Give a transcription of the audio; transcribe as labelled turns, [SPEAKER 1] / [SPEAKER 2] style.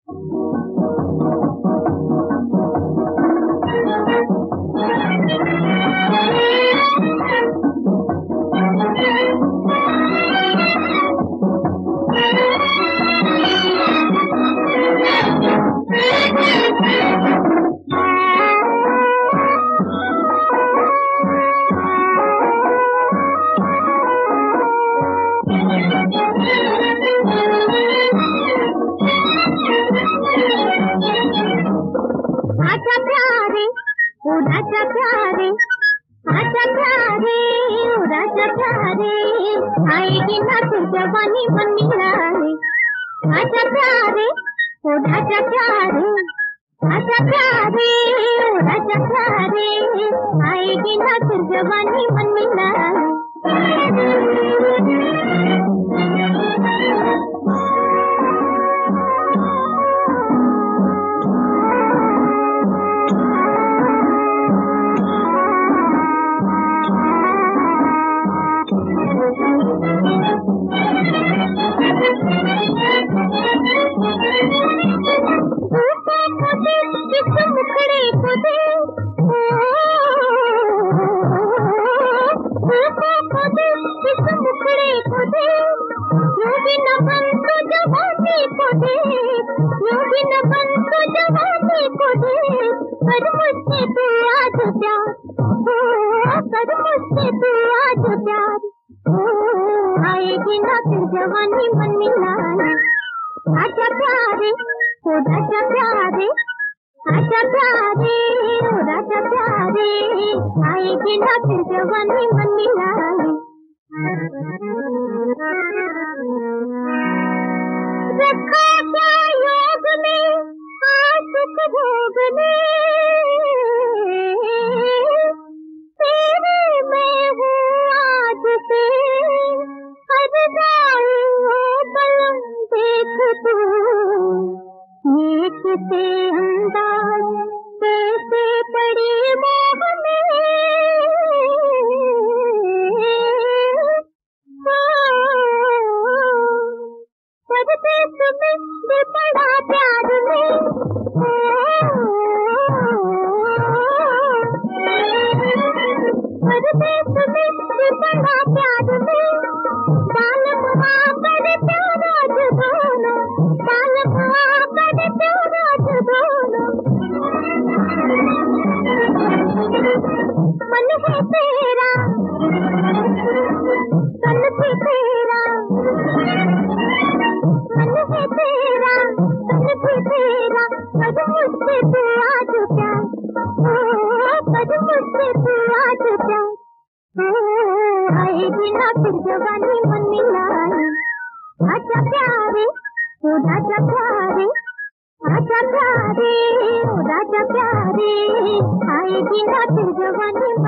[SPEAKER 1] राजा प्यारे, आजा प्यारे, ओ राजा प्यारे, आएगी ना तू जवानी मन मिलाए। आजा प्यारे, ओ राजा प्यारे, आजा प्यारे, ओ राजा प्यारे, आएगी ना तू जवानी मन मिलाए। आएगी ना फिर जवानी मन मिलाए। आजा प्यारे, ओ राजा प्यारे, आजा प्यारे, ओ राजा प्यारे, आएगी ना फिर जवानी मन मिलाए। रखा क्या योग में आशिक भोग में, तेरे में हूँ आज से हरदाई हो बलम देख तू, नेक से अंदाज कैसे पड़ी मोह में। परदेश में भी पड़ा प्यार में, परदेश में भी पड़ा प्यार में, बालम आकर प्यारा जुबाना, बालम आकर प्यारा जुबाना। मन है तेरा, तन भी तेरा, मन है तेरा, तन भी तेरा, पर मुझसे तू आज प्यार, पर मुझसे तू आज प्यार। आएगी ना फिर जवानी मन मिलाए। आजा प्यारे, ओ राजा प्यारे, आजा प्यारे, ओ राजा प्यारे, आएगी ना फिर जवानी